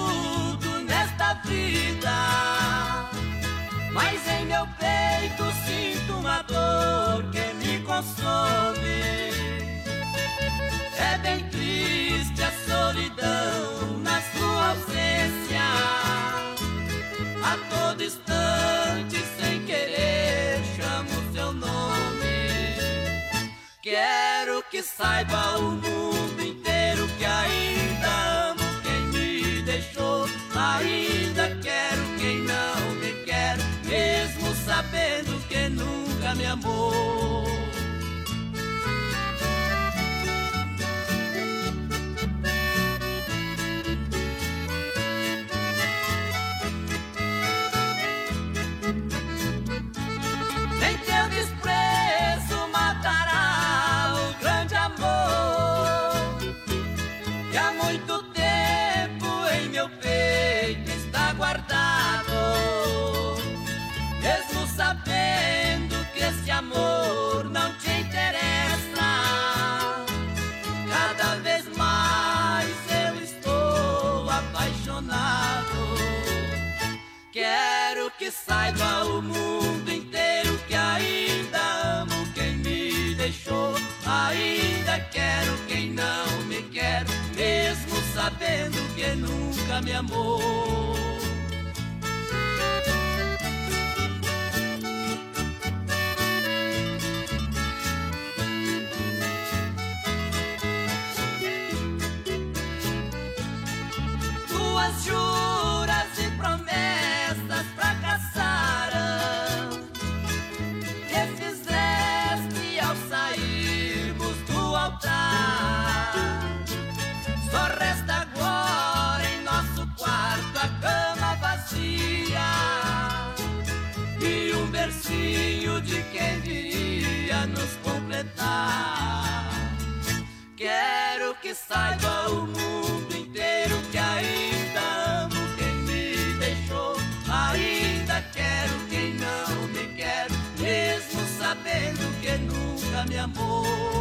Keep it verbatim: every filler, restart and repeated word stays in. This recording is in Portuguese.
tudo nesta vida, mas em meu peito sinto uma dor que me consome. É bem triste a solidão na sua ausência, a todo instante sem querer chamo seu nome. Quero que saiba o mundo inteiro que ainda amo quem me deixou. Ainda quero quem não me quer, mesmo sabendo que nunca me amou. Nem teu desprezo matará o grande amor que há muito tempo em meu peito está guardado. Mesmo sabendo que esse amor não te interessa, cada vez mais eu estou apaixonado. Quero que saiba o mundo inteiro que ainda amo quem me deixou. Ainda quero quem não me quer, mesmo sabendo que nunca me amou. Tuas juras e promessas fracassaram, que fizeste ao sairmos do altar. Só resta agora em nosso quarto a cama vazia e um bercinho de quem viria nos completar. Quero que saiba o mundo inteiro que ainda amo quem me deixou. Ainda quero quem não me quer, mesmo sabendo que nunca me amou.